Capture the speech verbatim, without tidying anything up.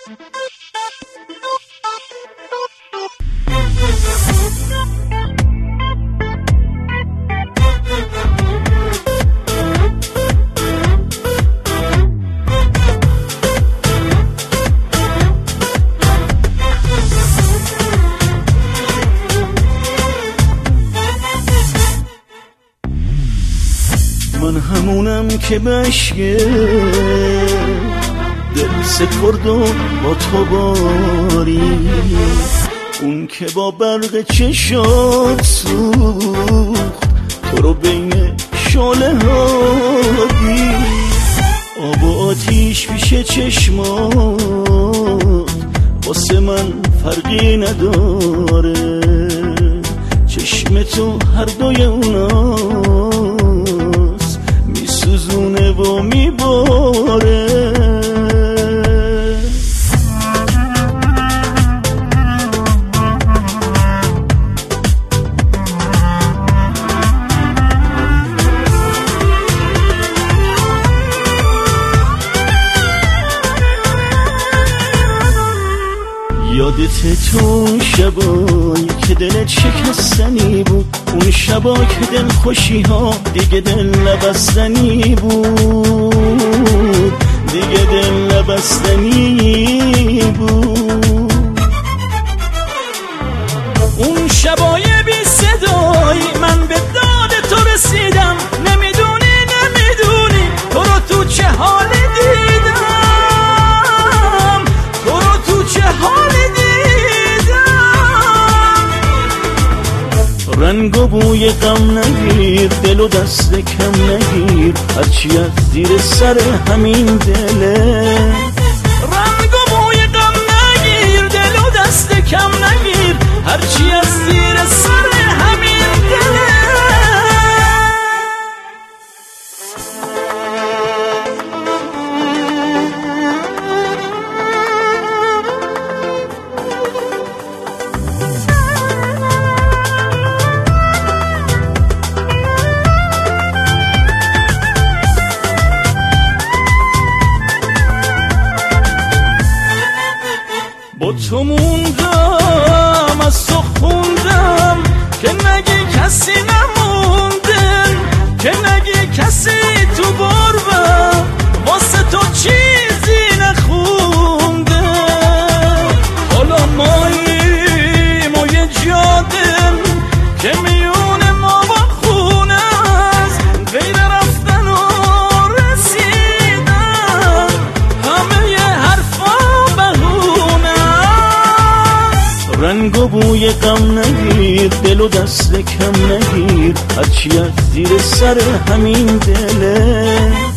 من همونم که بشگه دل سپرد و با تو باری، اون که با برق چشات سوخت تو رو بین شعله ها دید. آب و آتیش پیش چشمات واسه من فرقی نداره، چشم تو هر دوی اوناست میسوزونه و میباره. یادت تو اون شبایی که دلت شکستنی بود، اون شبا که دل خوشی ها دیگه دل نبستنی بود، دیگه دل نبستنی بود. اون شبای بی صدایی من به داد تو رسیدم، نمیدونی نمیدونی تو رو تو چه حالی دیدم، تو رو تو چه حالی رنگ و بوی غم نگیر، دل و دست کم نگیر، هرچی از زیر سر همین دله. رنگ و بوی غم نگیر، دل و دست کم نگیر، هرچی از زیر سر همین دله. با تو موندم از تو خوندم که نگی کسی نمونده، که نگی کسی تو غربت واسه تو چیزی نخونده. حالا ماییم و یه جادم که میونه ما با خونه است، غیر رفتن و رسیدن همه یه حرفا رنگ و بوی غم نگیر، دل و دست کم نگیر، هرچی از زیر سر همین دله.